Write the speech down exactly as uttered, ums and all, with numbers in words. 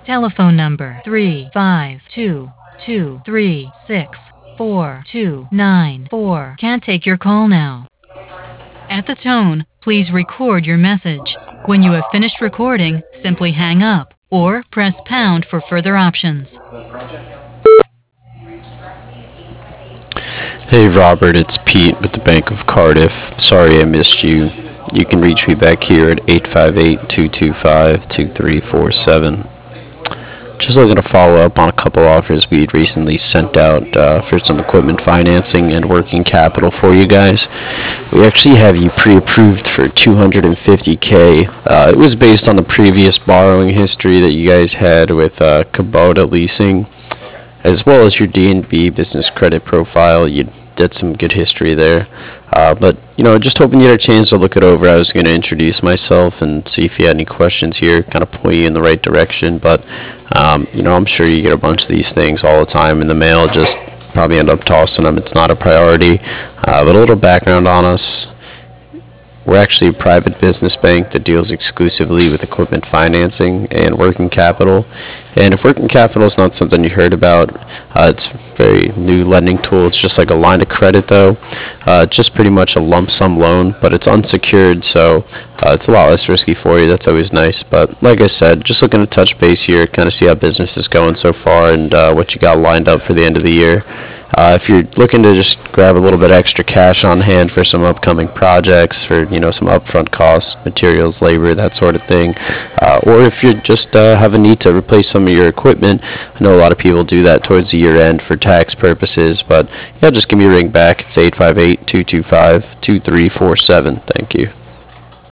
Telephone number three five two two three six four two nine four can't take your call now. At the tone, please record your message. When you have finished recording, simply hang up or press pound for further options. Hey Robert, it's Pete with the Bank of Cardiff. Sorry I missed you. You can reach me back here at eight five eight, two two five, two three four seven. Just looking to follow up on a couple offers we'd recently sent out uh, for some equipment financing and working capital for you guys. We actually have you pre-approved for two hundred fifty K. Uh, it was based on the previous borrowing history that you guys had with uh, Kubota Leasing, as well as your D N B business credit profile. You did some good history there. Uh, but, you know, just hoping you had a chance to look it over. I was going to introduce myself and see if you had any questions here, kind of point you in the right direction. But, um, you know, I'm sure you get a bunch of these things all the time in the mail. Just probably end up tossing them. It's not a priority. Uh, but a little background on us. We're actually a private business bank that deals exclusively with equipment financing and working capital. And if working capital is not something you heard about, uh, it's a very new lending tool. It's just like a line of credit, though. Uh, it's just pretty much a lump sum loan, but it's unsecured, so uh, it's a lot less risky for you. That's always nice. But like I said, just looking to touch base here, kind of see how business is going so far and uh, what you got lined up for the end of the year. Uh, if you're looking to just grab a little bit extra cash on hand for some upcoming projects, for you know some upfront costs, materials, labor, that sort of thing, uh, or if you just uh, have a need to replace some of your equipment, I know a lot of people do that towards the year end for tax purposes. But yeah, just give me a ring back. It's eight five eight, two two five, two three four seven. Thank you.